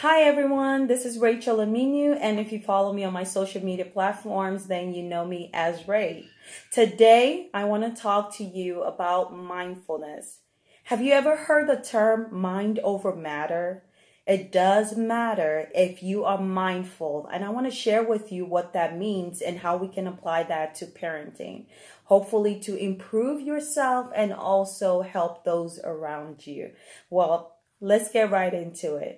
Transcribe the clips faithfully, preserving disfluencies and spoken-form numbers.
Hi everyone, this is Rachel Aminu, and if you follow me on my social media platforms, then you know me as Ray. Today, I want to talk to you about mindfulness. Have you ever heard the term mind over matter? It does matter if you are mindful, and I want to share with you what that means and how we can apply that to parenting, hopefully to improve yourself and also help those around you. Well, let's get right into it.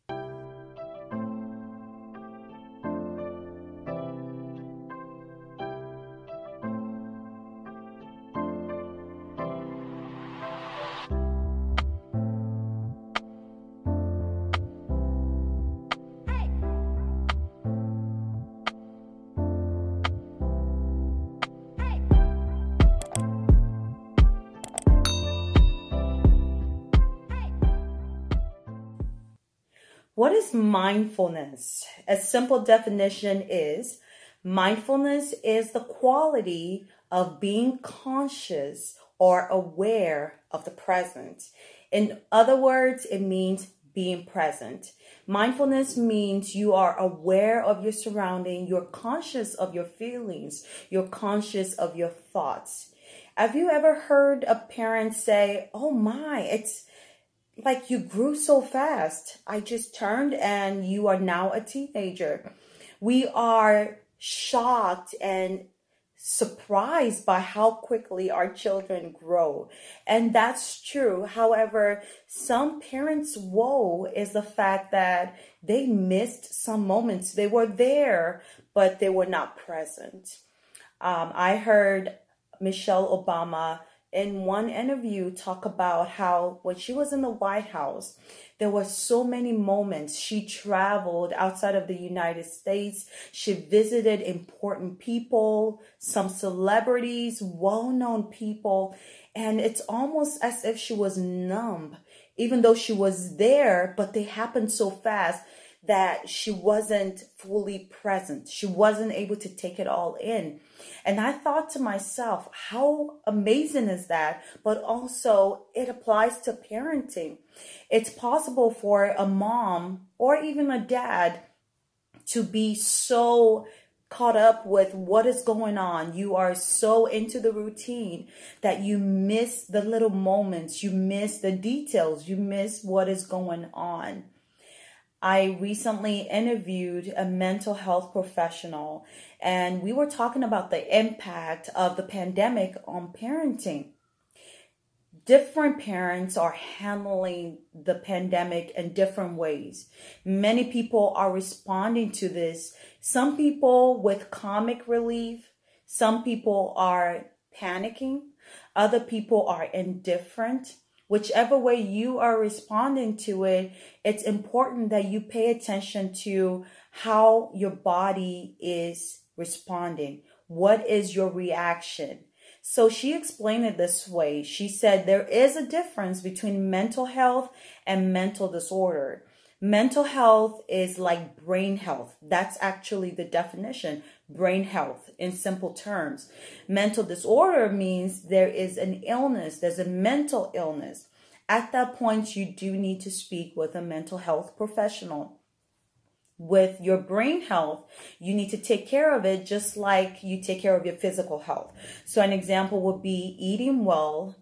What is mindfulness? A simple definition is mindfulness is the quality of being conscious or aware of the present. In other words, it means being present. Mindfulness means you are aware of your surrounding, you're conscious of your feelings, you're conscious of your thoughts. Have you ever heard a parent say, "Oh my, it's like you grew so fast. I just turned and you are now a teenager." We are shocked and surprised by how quickly our children grow. And that's true. However, some parents' woe is the fact that they missed some moments. They were there, but they were not present. Um, I heard Michelle Obama in one interview talk about how when she was in the White House, there were so many moments. She traveled outside of the United States. She visited important people, some celebrities, well-known people. And it's almost as if she was numb, even though she was there, but they happened so fast that she wasn't fully present. She wasn't able to take it all in. And I thought to myself, how amazing is that? But also it applies to parenting. It's possible for a mom or even a dad to be so caught up with what is going on. You are so into the routine that you miss the little moments. You miss the details. You miss what is going on. I recently interviewed a mental health professional, and we were talking about the impact of the pandemic on parenting. Different parents are handling the pandemic in different ways. Many people are responding to this. Some people with comic relief, some people are panicking, other people are indifferent. Whichever way you are responding to it, it's important that you pay attention to how your body is responding. What is your reaction? So she explained it this way. She said there is a difference between mental health and mental disorder. Mental health is like brain health. That's actually the definition, brain health in simple terms. Mental disorder means there is an illness, there's a mental illness. At that point, you do need to speak with a mental health professional. With your brain health, you need to take care of it just like you take care of your physical health. So an example would be eating well,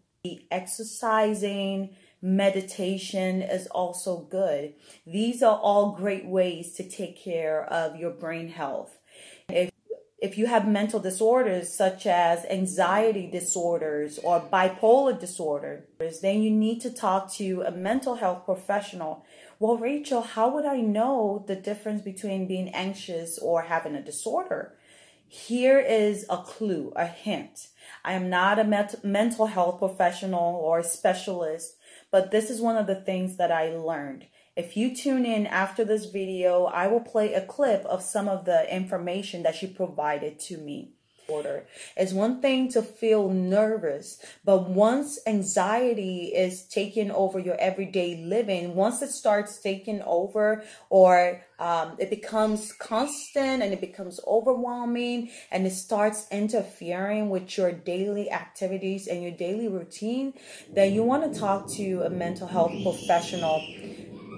exercising, meditation is also good. These are all great ways to take care of your brain health. If If you have mental disorders such as anxiety disorders or bipolar disorders, then you need to talk to a mental health professional. Well, Rachel, how would I know the difference between being anxious or having a disorder? Here is a clue, a hint. I am not a met- mental health professional or a specialist, but this is one of the things that I learned. If you tune in after this video, I will play a clip of some of the information that she provided to me. It's one thing to feel nervous, but once anxiety is taking over your everyday living, once it starts taking over or um, it becomes constant and it becomes overwhelming and it starts interfering with your daily activities and your daily routine, then you want to talk to a mental health professional.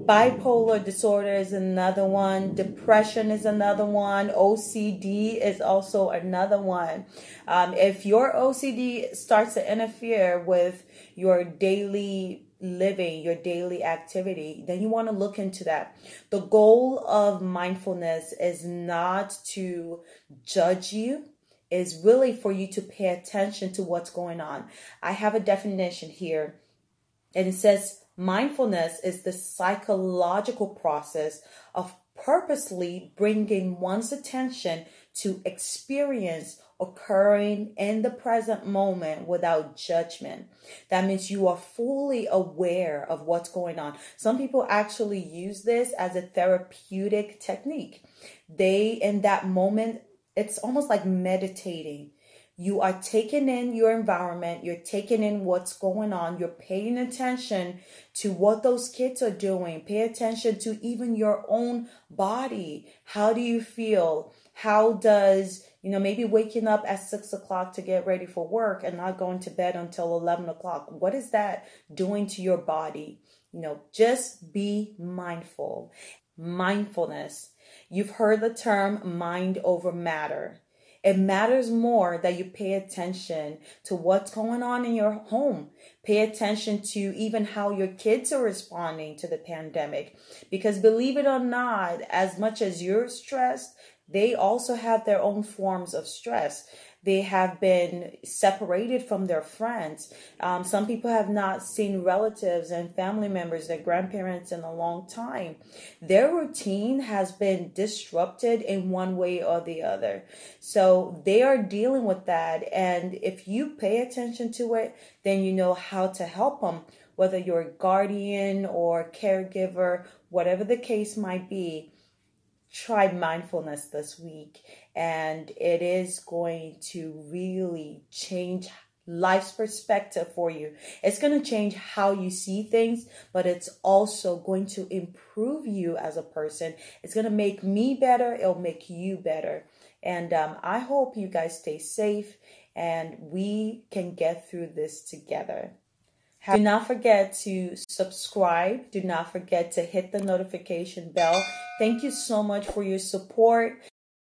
Bipolar disorder is another one. Depression is another one. O C D is also another one. Um, if your O C D starts to interfere with your daily living, your daily activity, then you want to look into that. The goal of mindfulness is not to judge you, is really for you to pay attention to what's going on. I have a definition here, and it says mindfulness is the psychological process of purposely bringing one's attention to experience occurring in the present moment without judgment. That means you are fully aware of what's going on. Some people actually use this as a therapeutic technique. They, in that moment, it's almost like meditating. You are taking in your environment. You're taking in what's going on. You're paying attention to what those kids are doing. Pay attention to even your own body. How do you feel? How does, you know, maybe waking up at six o'clock to get ready for work and not going to bed until eleven o'clock. What is that doing to your body? You know, just be mindful. Mindfulness. You've heard the term mind over matter. It matters more that you pay attention to what's going on in your home. Pay attention to even how your kids are responding to the pandemic. Because believe it or not, as much as you're stressed, they also have their own forms of stress. They have been separated from their friends. Um, some people have not seen relatives and family members, their grandparents, in a long time. Their routine has been disrupted in one way or the other. So they are dealing with that. And if you pay attention to it, then you know how to help them, whether you're a guardian or caregiver, whatever the case might be. Try mindfulness this week, and it is going to really change life's perspective for you. It's going to change how you see things, but it's also going to improve you as a person. It's going to make me better. It'll make you better. And um, I hope you guys stay safe and we can get through this together. Do not forget to subscribe. Do not forget to hit the notification bell. Thank you so much for your support.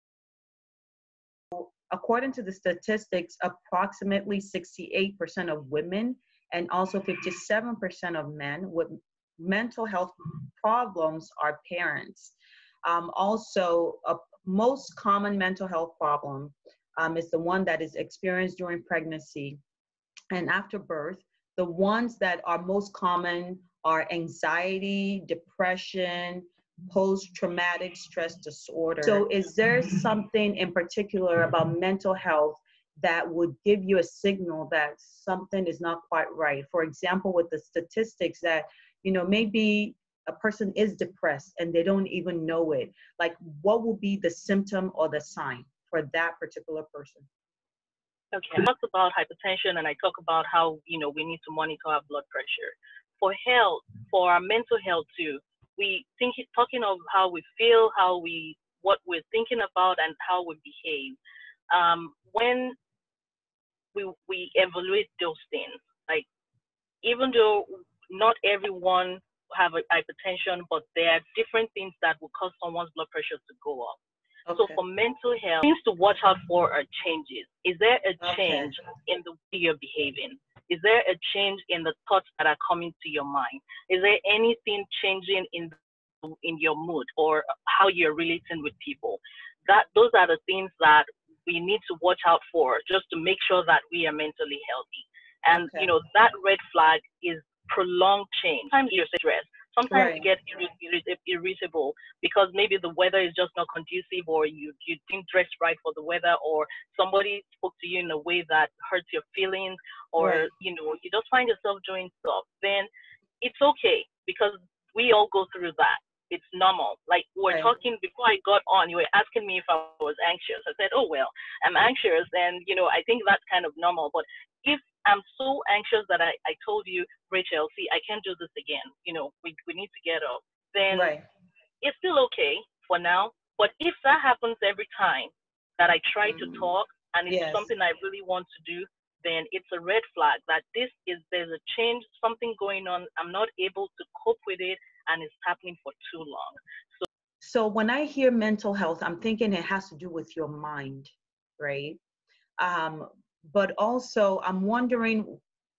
According to the statistics, approximately sixty-eight percent of women and also fifty-seven percent of men with mental health problems are parents. Um, also, a most common mental health problem um, is the one that is experienced during pregnancy and after birth. The ones that are most common are anxiety, depression, post-traumatic stress disorder. So is there something in particular about mental health that would give you a signal that something is not quite right? For example, with the statistics that, you know, maybe a person is depressed and they don't even know it. Like, what will be the symptom or the sign for that particular person? Okay, I talked about hypertension and I talk about how, you know, we need to monitor our blood pressure. For health, for our mental health too, we think talking of how we feel, how we, what we're thinking about and how we behave. Um, when we, we evaluate those things, like even though not everyone have a hypertension, but there are different things that will cause someone's blood pressure to go up. Okay. So for mental health, things to watch out for are changes. Is there a change okay. in the way you're behaving? Is there a change in the thoughts that are coming to your mind? Is there anything changing in in your mood or how you're relating with people? That those are the things that we need to watch out for, just to make sure that we are mentally healthy. And okay. you know, that red flag is prolonged change. Sometimes you're stressed. Sometimes right. you get irritable because maybe the weather is just not conducive, or you, you didn't dress right for the weather, or somebody spoke to you in a way that hurts your feelings, or, right. you know, you just find yourself doing stuff. Then it's okay, because we all go through that. It's normal. Like we we're right. talking before I got on, you were asking me if I was anxious. I said, oh, well, I'm anxious. And, you know, I think that's kind of normal. But if I'm so anxious that I, I told you, Rachel, see, I can't do this again. You know, we, we need to get up. Then right. it's still okay for now. But if that happens every time that I try mm. to talk and it's yes. something I really want to do, then it's a red flag that this is, there's a change, something going on. I'm not able to cope with it. and it's happening for too long. So, so when I hear mental health, I'm thinking it has to do with your mind, right? Um, but also I'm wondering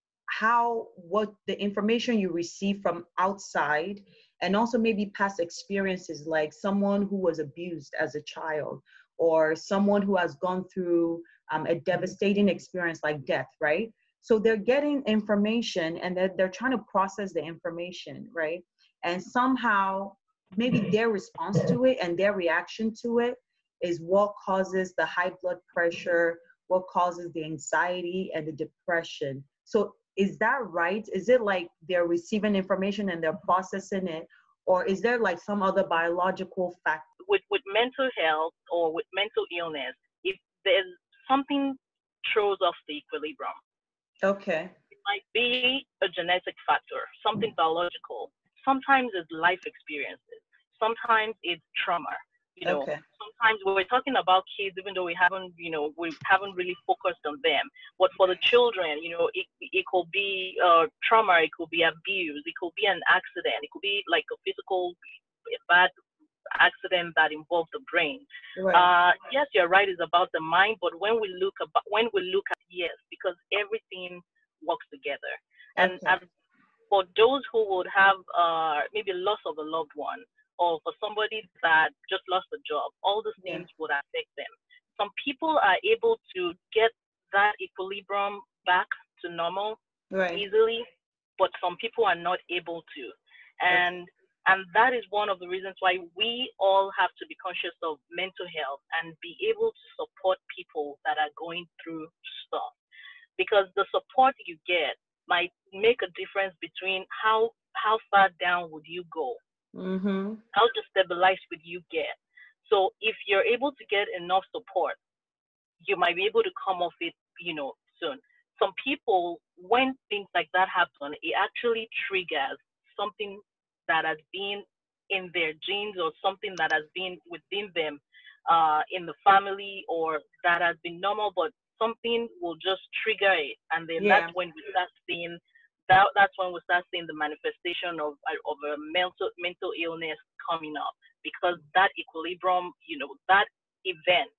how, what the information you receive from outside, and also maybe past experiences, like someone who was abused as a child, or someone who has gone through um, a devastating experience like death, right? So they're getting information and they're, they're trying to process the information, right? And somehow maybe their response to it and their reaction to it is what causes the high blood pressure, what causes the anxiety and the depression. So is that right? Is it like they're receiving information and they're processing it? Or is there like some other biological factor? With, with mental health or with mental illness, if there's something throws off the equilibrium. Okay. It might be a genetic factor, something biological. Sometimes it's life experiences. Sometimes it's trauma. You know, okay. Sometimes we're talking about kids, even though we haven't, you know, we haven't really focused on them. But for the children, you know, it it could be uh, trauma, it could be abuse, it could be an accident, it could be like a physical bad accident that involves the brain. Right. Uh, yes, you're right. It's about the mind, but when we look about when we look at yes, because everything works together. And Okay. as for those who would have uh, maybe loss of a loved one, or for somebody that just lost a job, all these Yeah. things would affect them. Some people are able to get that equilibrium back to normal Right. easily, but some people are not able to. And and that is one of the reasons why we all have to be conscious of mental health and be able to support people that are going through stuff. Because the support you get might make a difference between how how far down would you go, Mm-hmm. how destabilized would you get. So if you're able to get enough support, you might be able to come off it, you know, soon. Some people, when things like that happen, it actually triggers something that has been in their genes or something that has been within them uh, in the family, or that has been normal, but something will just trigger it. And then Yeah. that's when we start seeing that, that's when we start seeing the manifestation of, of a mental, mental illness coming up, because that equilibrium, you know, that event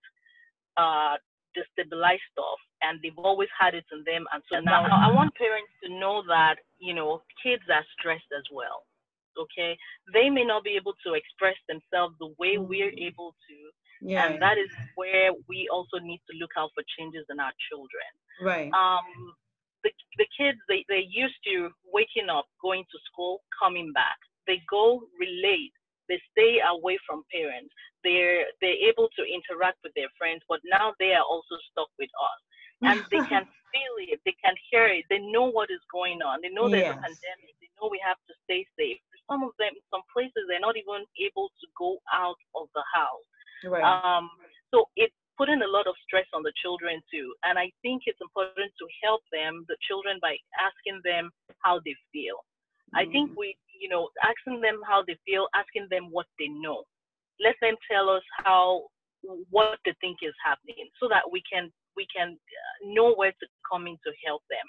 uh, destabilize stuff, and they've always had it in them. And so now I want parents to know that, you know, kids are stressed as well. Okay, they may not be able to express themselves the way mm-hmm. we're able to, yeah. and that is where we also need to look out for changes in our children. Right. Um, the the kids, they they're used to waking up, going to school, coming back. They go relate. They stay away from parents. They're they're able to interact with their friends, but now they are also stuck with us, and they can feel it. They can hear it. They know what is going on. They know there's yes. a pandemic. They know we have to stay safe. Some of them, in some places, they're not even able to go out of the house. Right. Um, so it's putting a lot of stress on the children too. And I think it's important to help them, the children, by asking them how they feel. Mm-hmm. I think we, you know, asking them how they feel, asking them what they know. Let them tell us how, what they think is happening, so that we can we can know where to come in to help them.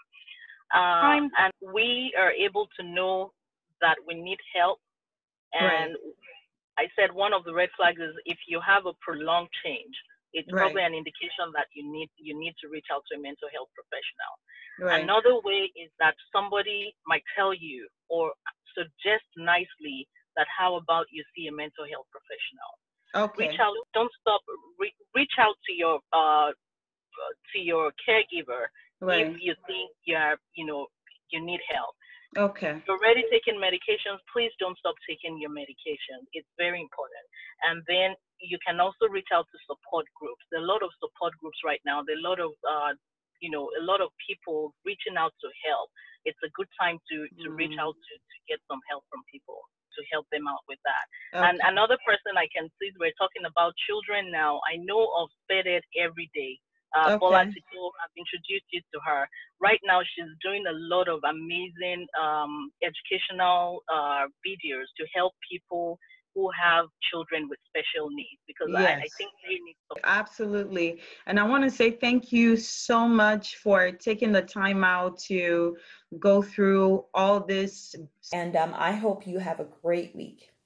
Uh, and we are able to know that we need help. And right. I said one of the red flags is if you have a prolonged change, it's right. probably an indication that you need you need to reach out to a mental health professional. Right. Another way is that somebody might tell you or suggest nicely that how about you see a mental health professional. Okay. Reach out. Don't stop. Re- reach out to your uh to your caregiver right. if you think you're you know you need help. Okay. If you're already taking medications, please don't stop taking your medication. It's very important. And then you can also reach out to support groups. There are a lot of support groups right now. There are a lot of, uh, you know, a lot of people reaching out to help. It's a good time to, to mm. reach out to, to get some help from people to help them out with that. Okay. And another person I can see, we're talking about children now. I know of SPEDED every day. Uh, okay. Bola Tito, I've introduced you to her. Right now, she's doing a lot of amazing um, educational uh, videos to help people who have children with special needs, because I, I Yes. think they need support. Absolutely. And I want to say thank you so much for taking the time out to go through all this. And um, I hope you have a great week.